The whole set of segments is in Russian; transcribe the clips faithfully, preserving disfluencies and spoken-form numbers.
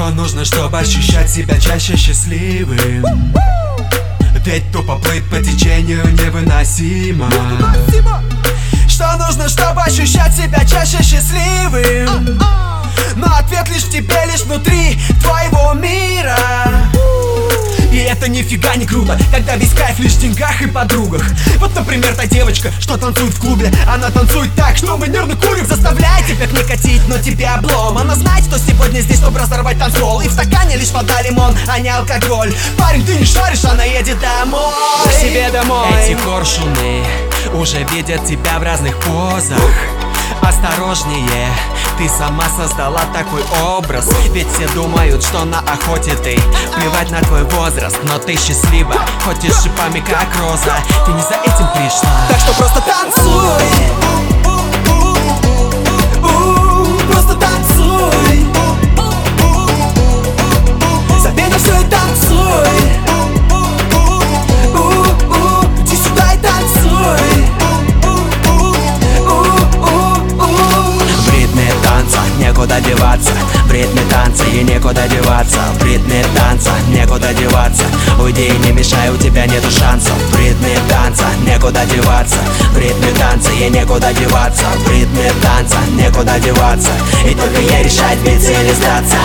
Что нужно, чтобы ощущать себя чаще счастливым? Ведь тупо плыть по течению невыносимо. Что нужно, чтобы ощущать себя чаще счастливым? Но ответ лишь в тебе, лишь внутри твоего мира. И это нифига не круто, когда весь кайф лишь в деньгах и подругах. Вот, например, та девочка, что танцует в клубе. Она танцует так, что мы нервно курим. Заставляет тебя не катить, но тебе облом. Она знает, что сегодня здесь, чтобы разорвать танцпол. И в стакане лишь вода, лимон, а не алкоголь. Парень, ты не шаришь, она едет домой. К себе домой. Эти коршуны уже видят тебя в разных позах. Осторожнее, ты сама создала такой образ. Ведь все думают, что на охоте ты. Плевать на твой возраст, но ты счастлива. Хоть и с шипами, как роза. Ты не за этим пришла. Так что просто танцуй. Просто танцуй. Забей на все и танцуй. Иди сюда и танцуй. Некуда деваться, в ритме танца и некуда деваться. В ритме танца некуда деваться. Уйди и не мешай, у тебя нету шансов. В ритме танца некуда деваться. В ритме танца и некуда деваться. В ритме танца некуда деваться. И только ей решать, биться или сдаться.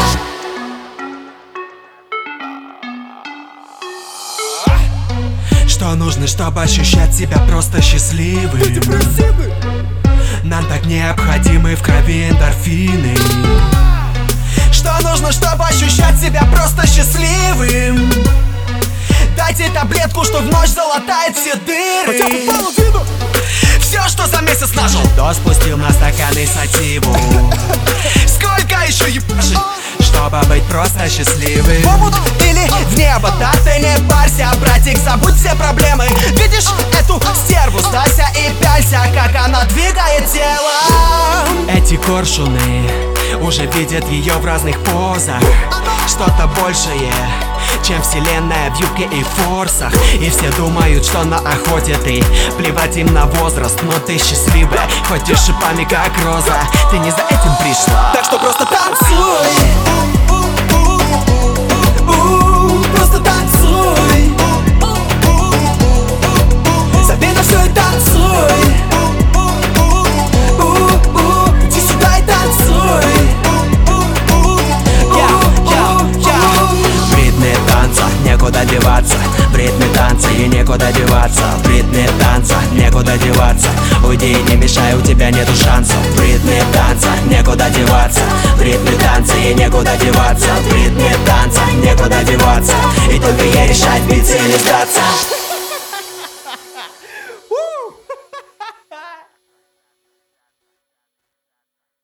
Что нужно, чтобы ощущать себя просто счастливым? Нам так необходимы в крови эндорфины. Что нужно, чтобы ощущать себя просто счастливым? Дайте таблетку, что в ночь залатает все дыры. Все, что за месяц нажил, то спустил на стаканы сативу. Сколько еще ебашить, чтобы быть просто счастливым? В омут или в небо, да ты не парься, братик, забудь все проблемы. Видишь эту стерву, сдайся и пялься, как она двигает тело. Эти коршуны уже видят ее в разных позах. Что-то большее, чем вселенная в юбке и форсах. И все думают, что на охоте ты. Плевать им на возраст, но ты счастливая. Хоть и шипами, как роза. Ты не за этим пришла. Так что просто танцуй. Просто танцуй. Забей на все и танцуй. Иди сюда и танцуй. В ритме танца некуда деваться. В ритме танца и некуда деваться. В ритме танца некуда деваться. Уйди и не мешай, у тебя нету шансов. В ритме танца некуда деваться. В ритме танца и некуда деваться. В ритме танца некуда деваться. И только ей решать, биться или сдаться.